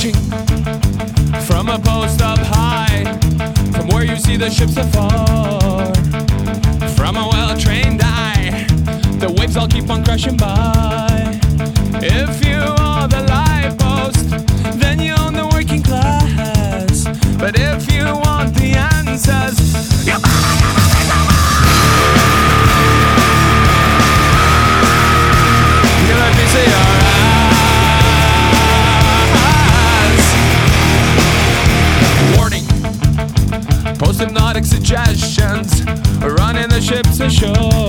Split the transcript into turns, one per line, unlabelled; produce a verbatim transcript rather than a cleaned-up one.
watching from a post up high, from where you see the ships afar, from a well-trained eye, the waves all keep on crashing by. If you are the life post, then you own the working class. But if you want the answers, you you let me see your eyes. Warning, post-hypnotic suggestions, running the ships ashore.